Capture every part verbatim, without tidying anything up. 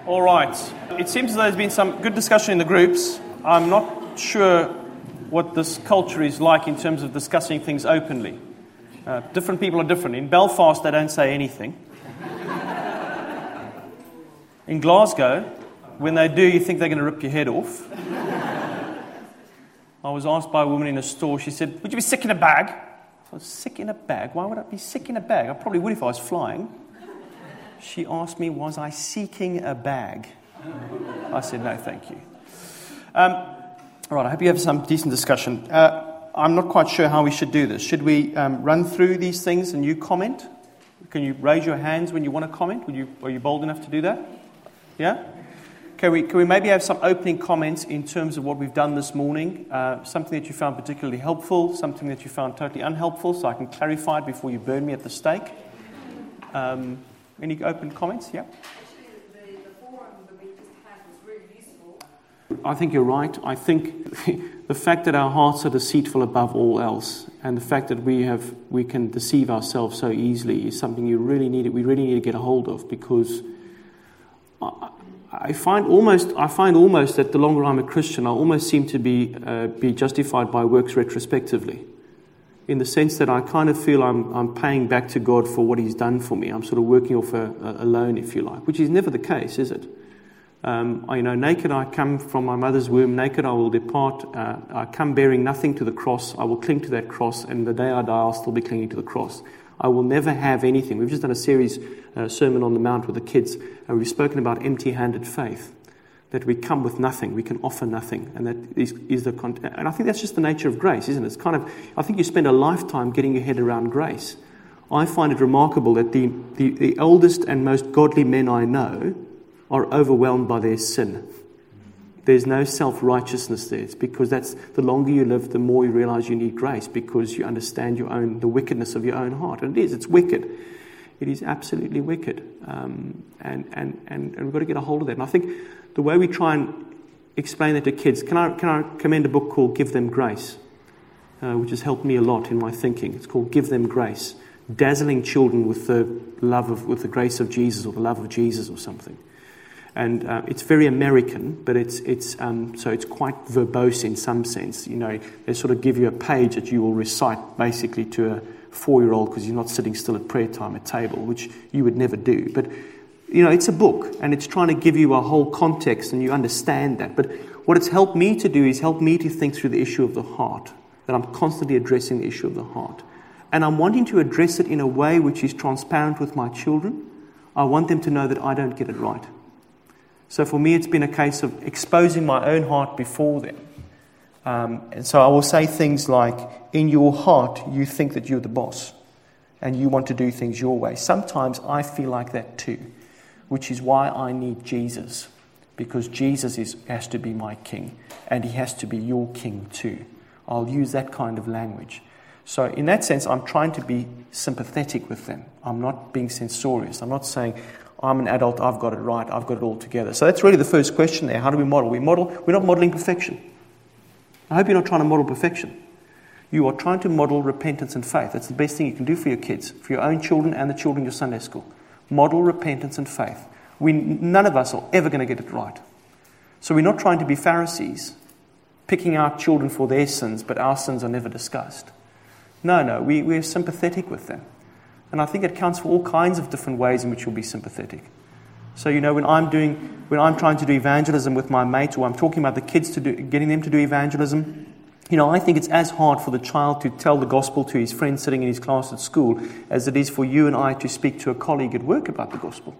All right. It seems as though there's been some good discussion in the groups. I'm not sure what this culture is like in terms of discussing things openly. Uh, different people are different. In Belfast, they don't say anything. In Glasgow, when they do, you think they're going to rip your head off. I was asked by a woman in a store, she said, "Would you be sick in a bag?" I was sick in a bag? Why would I be sick in a bag? I probably would if I was flying. She asked me, was I seeking a bag? I said, no, thank you. Um, all right, I hope you have some decent discussion. Uh, I'm not quite sure how we should do this. Should we um, run through these things and you comment? Can you raise your hands when you want to comment? Would you, are you bold enough to do that? Yeah? Can we, can we maybe have some opening comments in terms of what we've done this morning? Uh, something that you found particularly helpful, something that you found totally unhelpful, so I can clarify it before you burn me at the stake. Um, any open comments? Yeah? Actually, the, the forum that we just had was really useful. I think you're right. I think the fact that our hearts are deceitful above all else, and the fact that we have we can deceive ourselves so easily, is something you really need. We really need to get a hold of, because I, I find almost I find almost that the longer I'm a Christian, I almost seem to be uh, be justified by works retrospectively, in the sense that I kind of feel I'm I'm paying back to God for what He's done for me. I'm sort of working off a, a loan, if you like, which is never the case, is it? Um, I, you know, naked I come from my mother's womb, naked I will depart. Uh, I come bearing nothing to the cross. I will cling to that cross, and the day I die, I'll still be clinging to the cross. I will never have anything. We've just done a series, uh, Sermon on the Mount with the kids, and we've spoken about empty-handed faith, that we come with nothing, we can offer nothing, and that is, is the con- and I think that's just the nature of grace, isn't it? It's kind of, I think you spend a lifetime getting your head around grace. I find it remarkable that the, the, the oldest and most godly men I know are overwhelmed by their sin. There's no self-righteousness there. It's because that's the longer you live, the more you realize you need grace, because you understand your own the wickedness of your own heart. And it is, it's wicked. It is absolutely wicked. Um, and, and, and, and we've got to get a hold of that. And I think the way we try and explain that to kids, can I, can I commend a book called Give Them Grace, uh, which has helped me a lot in my thinking. It's called Give Them Grace. Dazzling children with the love of, with the grace of Jesus, or the love of Jesus, or something. And uh, it's very American, but it's it's um, so it's quite verbose in some sense. You know, they sort of give you a page that you will recite basically to a four-year-old, because you're not sitting still at prayer time at table, which you would never do. But you know, it's a book, and it's trying to give you a whole context, and you understand that. But what it's helped me to do is help me to think through the issue of the heart. That I'm constantly addressing the issue of the heart, and I'm wanting to address it in a way which is transparent with my children. I want them to know that I don't get it right. So for me, it's been a case of exposing my own heart before them. Um, and so I will say things like, in your heart, you think that you're the boss and you want to do things your way. Sometimes I feel like that too, which is why I need Jesus, because Jesus is, has to be my king, and He has to be your king too. I'll use that kind of language. So in that sense, I'm trying to be sympathetic with them. I'm not being censorious. I'm not saying, I'm an adult, I've got it right, I've got it all together. So that's really the first question there. How do we model? We model, we're not modeling perfection. I hope you're not trying to model perfection. You are trying to model repentance and faith. That's the best thing you can do for your kids, for your own children and the children in your Sunday school. Model repentance and faith. We, none of us are ever going to get it right. So we're not trying to be Pharisees, picking out children for their sins, but our sins are never discussed. No, no, we, we're sympathetic with them. And I think it counts for all kinds of different ways in which you'll be sympathetic. So, you know, when I'm doing, when I'm trying to do evangelism with my mates, or I'm talking about the kids to do, getting them to do evangelism, you know, I think it's as hard for the child to tell the gospel to his friend sitting in his class at school as it is for you and I to speak to a colleague at work about the gospel.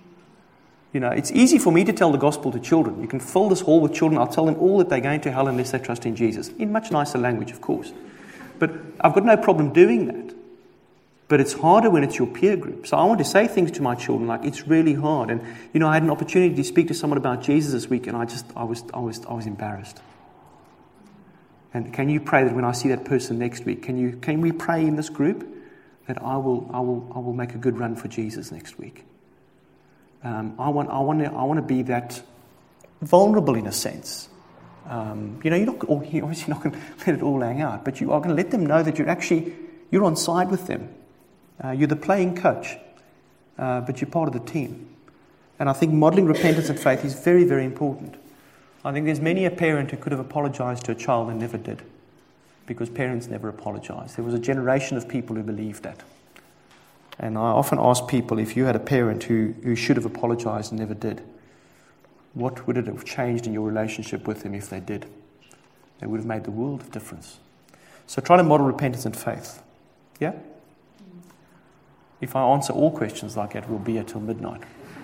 You know, it's easy for me to tell the gospel to children. You can fill this hall with children. I'll tell them all that they're going to hell unless they trust in Jesus. In much nicer language, of course. But I've got no problem doing that. But it's harder when it's your peer group. So I want to say things to my children like, it's really hard. And, you know, I had an opportunity to speak to someone about Jesus this week, and I just, I was, I was, I was embarrassed. And can you pray that when I see that person next week, can you, can we pray in this group that I will, I will, I will make a good run for Jesus next week? Um, I want, I want to, I want to be that vulnerable in a sense. Um, you know, you're not, you're obviously not going to let it all hang out, but you are going to let them know that you're actually, you're on side with them. Uh, you're the playing coach, uh, but you're part of the team. And I think modelling repentance and faith is very, very important. I think there's many a parent who could have apologised to a child and never did, because parents never apologise. There was a generation of people who believed that. And I often ask people, if you had a parent who, who should have apologised and never did, what would it have changed in your relationship with them if they did? It would have made the world of difference. So try to model repentance and faith. Yeah? If I answer all questions like that, we'll be here till midnight.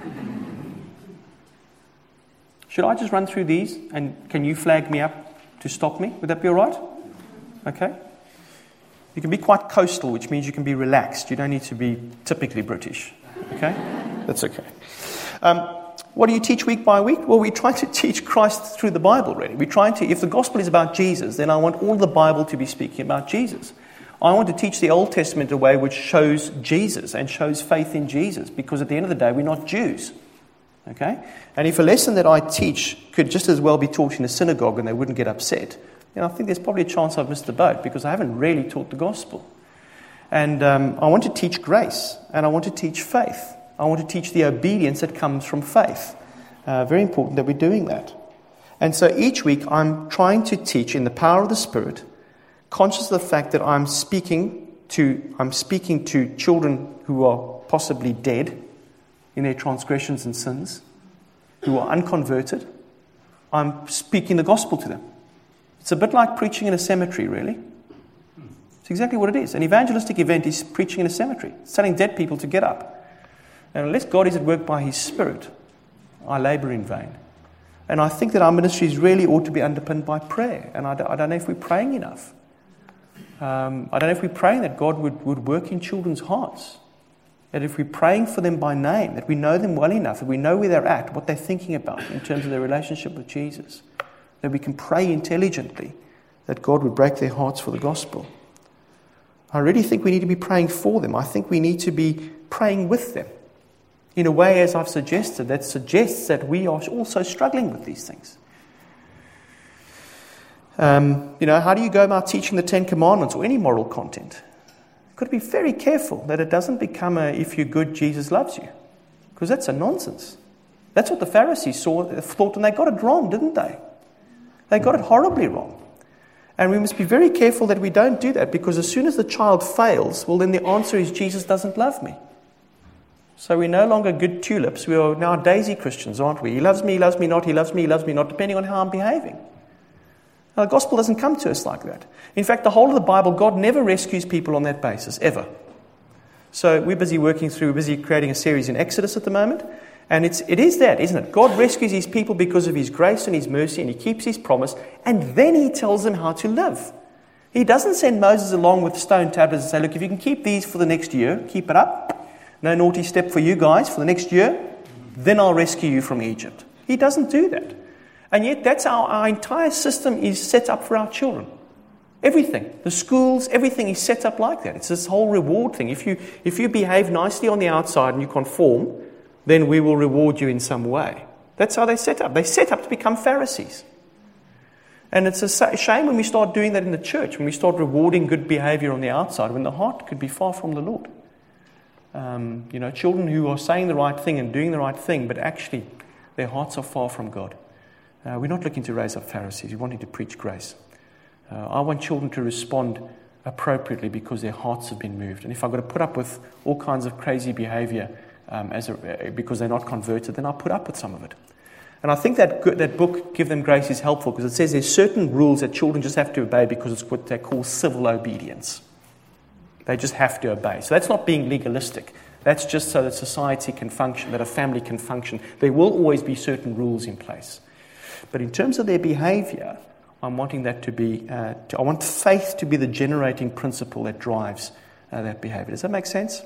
Should I just run through these, and can you flag me up to stop me? Would that be all right? Okay. You can be quite coastal, which means you can be relaxed. You don't need to be typically British. Okay? That's okay. Um, what do you teach week by week? Well, we try to teach Christ through the Bible, really. We try to, if the gospel is about Jesus, then I want all the Bible to be speaking about Jesus. I want to teach the Old Testament in a way which shows Jesus and shows faith in Jesus, because at the end of the day, we're not Jews. Okay? And if a lesson that I teach could just as well be taught in a synagogue and they wouldn't get upset, then I think there's probably a chance I've missed the boat, because I haven't really taught the gospel. And um, I want to teach grace, and I want to teach faith. I want to teach the obedience that comes from faith. Uh, very important that we're doing that. And so each week I'm trying to teach in the power of the Spirit, conscious of the fact that I'm speaking to I'm speaking to children who are possibly dead in their transgressions and sins, who are unconverted. I'm speaking the gospel to them. It's a bit like preaching in a cemetery, really. It's exactly what it is. An evangelistic event is preaching in a cemetery. It's telling dead people to get up. And unless God is at work by His Spirit, I labour in vain. And I think that our ministries really ought to be underpinned by prayer. And I don't, I don't know if we're praying enough. Um, I don't know if we're praying that God would, would work in children's hearts. That if we're praying for them by name, that we know them well enough, that we know where they're at, what they're thinking about in terms of their relationship with Jesus. That we can pray intelligently that God would break their hearts for the gospel. I really think we need to be praying for them. I think we need to be praying with them in a way, as I've suggested, that suggests that we are also struggling with these things. Um, you know, how do you go about teaching the Ten Commandments or any moral content? You've got to be very careful that it doesn't become a, if you're good, Jesus loves you. Because that's a nonsense. That's what the Pharisees saw, thought, and they got it wrong, didn't they? They got it horribly wrong. And we must be very careful that we don't do that, because as soon as the child fails, well, then the answer is Jesus doesn't love me. So we're no longer good tulips. We are now daisy Christians, aren't we? He loves me, he loves me not, he loves me, he loves me not, depending on how I'm behaving. Now, the gospel doesn't come to us like that. In fact, the whole of the Bible, God never rescues people on that basis, ever. So we're busy working through, we're busy creating a series in Exodus at the moment. And it's, it is that, isn't it? God rescues His people because of His grace and His mercy, and He keeps His promise, and then He tells them how to live. He doesn't send Moses along with stone tablets and say, look, if you can keep these for the next year, keep it up. No naughty step for you guys for the next year, then I'll rescue you from Egypt. He doesn't do that. And yet that's how our entire system is set up for our children. Everything, the schools, everything is set up like that. It's this whole reward thing. If you, if you behave nicely on the outside and you conform, then we will reward you in some way. That's how they set up. They set up to become Pharisees. And it's a shame when we start doing that in the church, when we start rewarding good behavior on the outside, when the heart could be far from the Lord. Um, you know, children who are saying the right thing and doing the right thing, but actually their hearts are far from God. Uh, we're not looking to raise up Pharisees. We're wanting to preach grace. Uh, I want children to respond appropriately because their hearts have been moved. And if I've got to put up with all kinds of crazy behavior um, as a, because they're not converted, then I'll put up with some of it. And I think that that book, Give Them Grace, is helpful because it says there's certain rules that children just have to obey because it's what they call civil obedience. They just have to obey. So that's not being legalistic. That's just so that society can function, that a family can function. There will always be certain rules in place. But in terms of their behavior, I'm wanting that to be, uh, to, I want faith to be the generating principle that drives uh, that behavior. Does that make sense?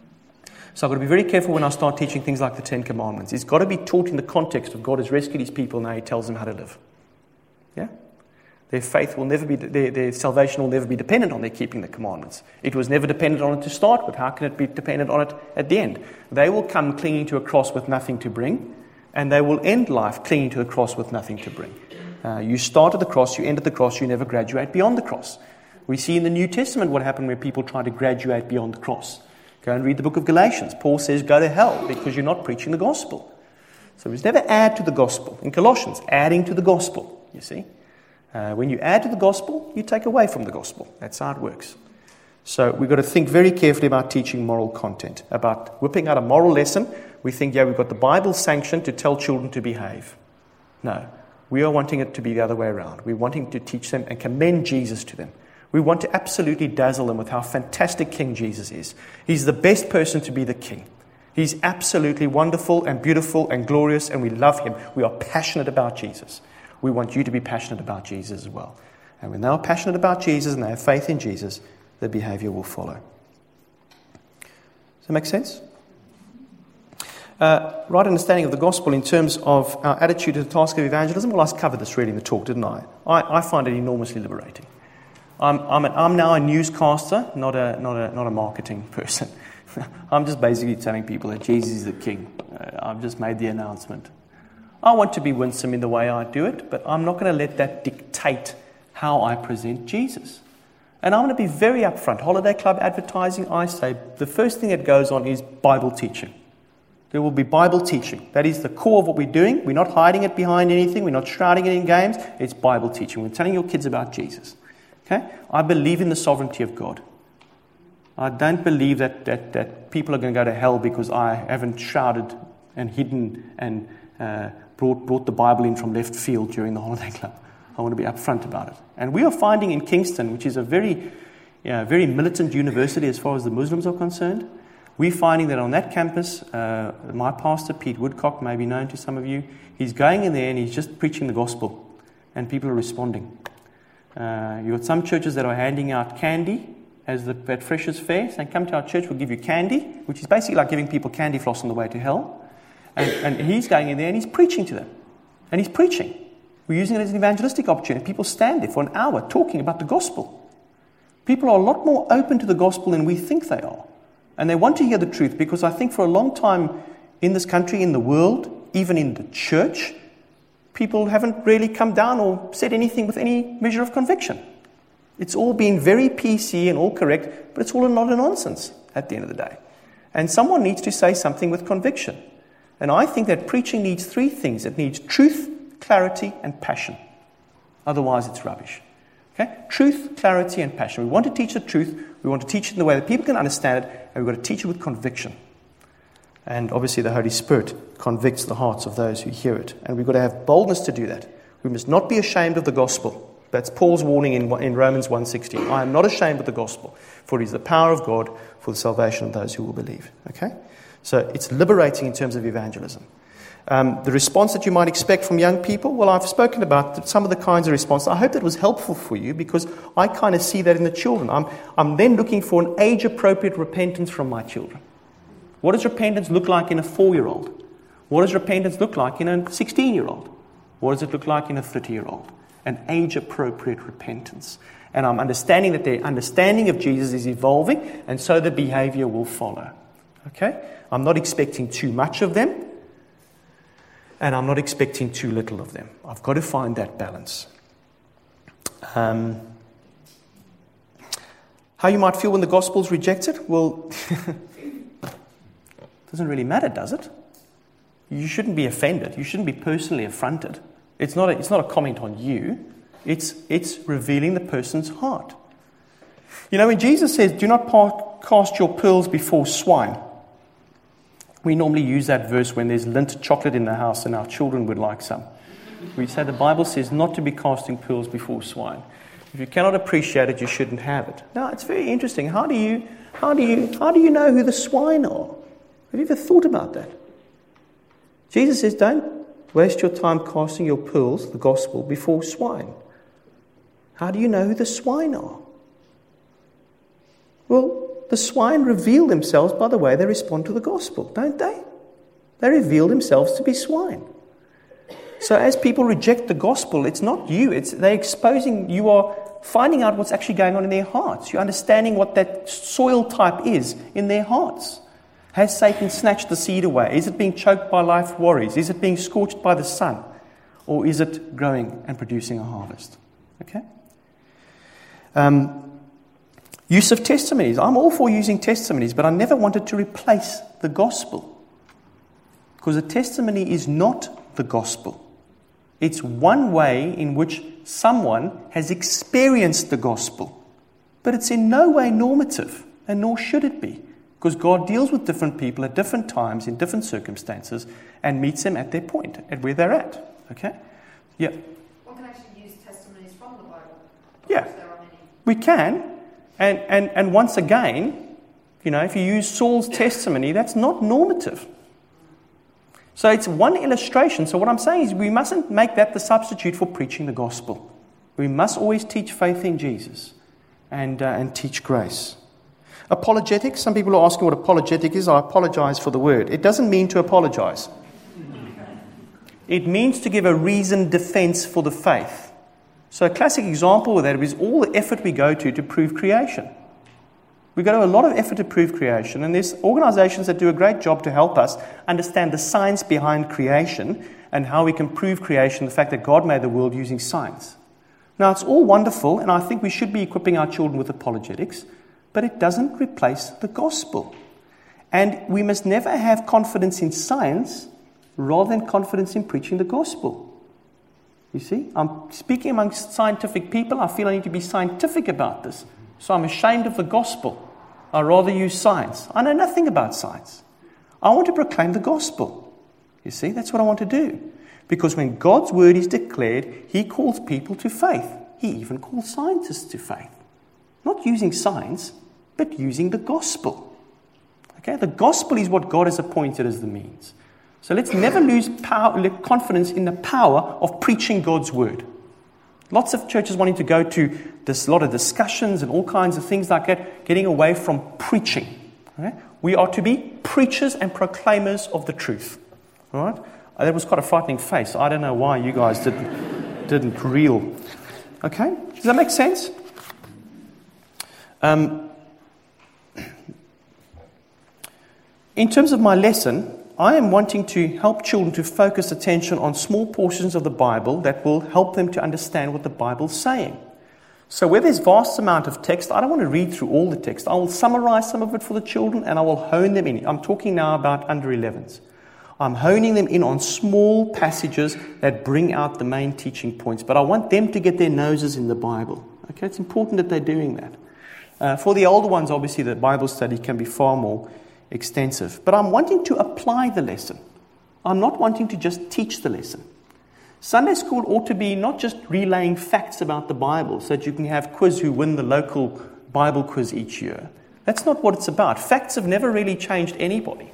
So I've got to be very careful when I start teaching things like the Ten Commandments. It's got to be taught in the context of God has rescued His people, now He tells them how to live. Yeah? Their faith will never be, their, their salvation will never be dependent on their keeping the commandments. It was never dependent on it to start with. How can it be dependent on it at the end? They will come clinging to a cross with nothing to bring, and they will end life clinging to a cross with nothing to bring. Uh, you start at the cross, you end at the cross, you never graduate beyond the cross. We see in the New Testament what happened where people try to graduate beyond the cross. Go and read the book of Galatians. Paul says, go to hell because you're not preaching the gospel. So it's never add to the gospel. In Colossians, adding to the gospel, you see. Uh, when you add to the gospel, you take away from the gospel. That's how it works. So we've got to think very carefully about teaching moral content, about whipping out a moral lesson. We think, yeah, we've got the Bible sanctioned to tell children to behave. No, we are wanting it to be the other way around. We're wanting to teach them and commend Jesus to them. We want to absolutely dazzle them with how fantastic King Jesus is. He's the best person to be the king. He's absolutely wonderful and beautiful and glorious, and we love him. We are passionate about Jesus. We want you to be passionate about Jesus as well. And when they are passionate about Jesus and they have faith in Jesus, their behavior will follow. Does that make sense? Uh, right understanding of the gospel in terms of our attitude to the task of evangelism. Well, I covered this really in the talk, didn't I? I, I find it enormously liberating. I'm, I'm, an, I'm now a newscaster, not a, not a, not a marketing person. I'm just basically telling people that Jesus is the king. Uh, I've just made the announcement. I want to be winsome in the way I do it, but I'm not going to let that dictate how I present Jesus. And I'm going to be very upfront. Holiday Club advertising, I say, the first thing that goes on is Bible teaching. There will be Bible teaching. That is the core of what we're doing. We're not hiding it behind anything. We're not shrouding it in games. It's Bible teaching. We're telling your kids about Jesus. Okay? I believe in the sovereignty of God. I don't believe that, that, that people are going to go to hell because I haven't shrouded and hidden and uh, brought, brought the Bible in from left field during the Holiday Club. I want to be upfront about it. And we are finding in Kingston, which is a very, yeah, very militant university as far as the Muslims are concerned, we're finding that on that campus, uh, my pastor, Pete Woodcock, may be known to some of you, he's going in there and he's just preaching the gospel. And people are responding. Uh, you've got some churches that are handing out candy as the, at Freshers' Fair, saying, come to our church, we'll give you candy, which is basically like giving people candy floss on the way to hell. And, and he's going in there and he's preaching to them. And he's preaching. We're using it as an evangelistic opportunity. People stand there for an hour talking about the gospel. People are a lot more open to the gospel than we think they are. And they want to hear the truth because I think for a long time in this country, in the world, even in the church, people haven't really come down or said anything with any measure of conviction. It's all been very P C and all correct, but it's all a lot of nonsense at the end of the day. And someone needs to say something with conviction. And I think that preaching needs three things. It needs truth, clarity, and passion. Otherwise, it's rubbish. Okay? Truth, clarity, and passion. We want to teach the truth. We want to teach it in the way that people can understand it, and we've got to teach it with conviction. And obviously, the Holy Spirit convicts the hearts of those who hear it. And we've got to have boldness to do that. We must not be ashamed of the gospel. That's Paul's warning in, in Romans one sixteen. I am not ashamed of the gospel, for it is the power of God for the salvation of those who will believe. Okay? So it's liberating in terms of evangelism. Um, the response that you might expect from young people, well, I've spoken about some of the kinds of responses. I hope that was helpful for you because I kind of see that in the children. I'm, I'm then looking for an age-appropriate repentance from my children. What does repentance look like in a four-year-old? What does repentance look like in a sixteen-year-old? What does it look like in a thirty-year-old? An age-appropriate repentance. And I'm understanding that their understanding of Jesus is evolving, and so the behavior will follow. Okay? I'm not expecting too much of them, and I'm not expecting too little of them. I've got to find that balance. Um, how you might feel when the gospel's rejected? Well, doesn't really matter, does it? You shouldn't be offended. You shouldn't be personally affronted. It's not a, it's not a comment on you. It's, it's revealing the person's heart. You know, when Jesus says, do not cast your pearls before swine, we normally use that verse when there's Lindt chocolate in the house and our children would like some. We say the Bible says not to be casting pearls before swine. If you cannot appreciate it, you shouldn't have it. Now, it's very interesting. How do you, how do you, how do you know who the swine are? Have you ever thought about that? Jesus says, don't waste your time casting your pearls, the gospel, before swine. How do you know who the swine are? Well, the swine reveal themselves by the way they respond to the gospel, don't they? They reveal themselves to be swine. So as people reject the gospel, it's not you. It's they're exposing, you are finding out what's actually going on in their hearts. You're understanding what that soil type is in their hearts. Has Satan snatched the seed away? Is it being choked by life worries? Is it being scorched by the sun? Or is it growing and producing a harvest? Okay? Um... Use of testimonies. I'm all for using testimonies, but I never wanted to replace the gospel. Because a testimony is not the gospel. It's one way in which someone has experienced the gospel. But it's in no way normative, and nor should it be. Because God deals with different people at different times, in different circumstances, and meets them at their point, at where they're at. Okay? Yeah. One can actually use testimonies from the Bible. Yeah. There are many. We can. And, and, and once again, you know, if you use Saul's testimony, that's not normative. So it's one illustration. So what I'm saying is we mustn't make that the substitute for preaching the gospel. We must always teach faith in Jesus and, uh, and teach grace. Apologetics. Some people are asking what apologetic is. I apologize for the word. It doesn't mean to apologize. It means to give a reasoned defense for the faith. So a classic example of that is all the effort we go to to prove creation. We go to a lot of effort to prove creation, and there's organizations that do a great job to help us understand the science behind creation and how we can prove creation, the fact that God made the world using science. Now, it's all wonderful, and I think we should be equipping our children with apologetics, but it doesn't replace the gospel. And we must never have confidence in science rather than confidence in preaching the gospel. You see, I'm speaking amongst scientific people. I feel I need to be scientific about this. So I'm ashamed of the gospel. I rather use science. I know nothing about science. I want to proclaim the gospel. You see, that's what I want to do. Because when God's word is declared, he calls people to faith. He even calls scientists to faith. Not using science, but using the gospel. Okay, the gospel is what God has appointed as the means. So let's never lose power, confidence in the power of preaching God's word. Lots of churches wanting to go to this lot of discussions and all kinds of things like that, getting away from preaching. Okay? We are to be preachers and proclaimers of the truth. All right? Oh, that was quite a frightening face. I don't know why you guys didn't didn't reel. Okay? Does that make sense? Um, in terms of my lesson, I am wanting to help children to focus attention on small portions of the Bible that will help them to understand what the Bible's saying. So where there's vast amount of text, I don't want to read through all the text. I will summarize some of it for the children and I will hone them in. I'm talking now about under elevens. I'm honing them in on small passages that bring out the main teaching points. But I want them to get their noses in the Bible. Okay, it's important that they're doing that. Uh, for the older ones, obviously, the Bible study can be far more extensive. But I'm wanting to apply the lesson. I'm not wanting to just teach the lesson. Sunday school ought to be not just relaying facts about the Bible so that you can have quiz who win the local Bible quiz each year. That's not what it's about. Facts have never really changed anybody.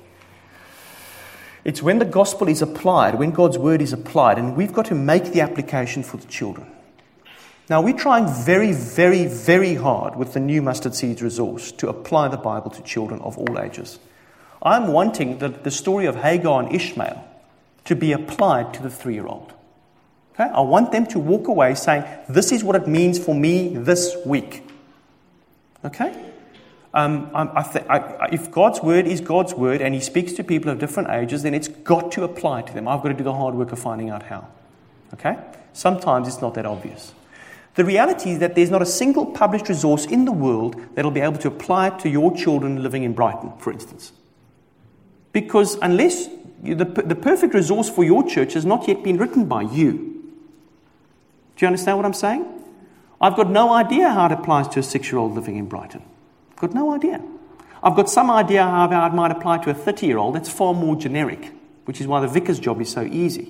It's when the gospel is applied, when God's word is applied, and we've got to make the application for the children. Now, we're trying very, very, very hard with the new Mustard Seeds resource to apply the Bible to children of all ages. I'm wanting the, the story of Hagar and Ishmael to be applied to the three-year-old. Okay? I want them to walk away saying, this is what it means for me this week. Okay? Um, I, I th- I, if God's word is God's word and he speaks to people of different ages, then it's got to apply to them. I've got to do the hard work of finding out how. Okay? Sometimes it's not that obvious. The reality is that there's not a single published resource in the world that will be able to apply it to your children living in Brighton, for instance. Because unless you, the, the perfect resource for your church has not yet been written by you. Do you understand what I'm saying? I've got no idea how it applies to a six-year-old living in Brighton. I've got no idea. I've got some idea how it might apply to a thirty-year-old. That's far more generic, which is why the vicar's job is so easy.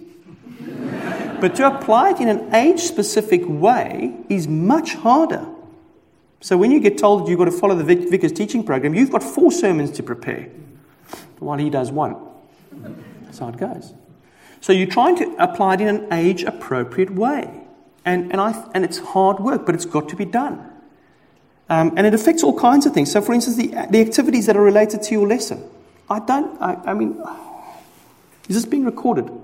But to apply it in an age-specific way is much harder. So when you get told that you've got to follow the vic- vicar's teaching program, you've got four sermons to prepare, while he does one. That's how it goes. So you're trying to apply it in an age-appropriate way. And and, I, and it's hard work, but it's got to be done. Um, and it affects all kinds of things. So, for instance, the, the activities that are related to your lesson. I don't, I, I mean, is this being recorded?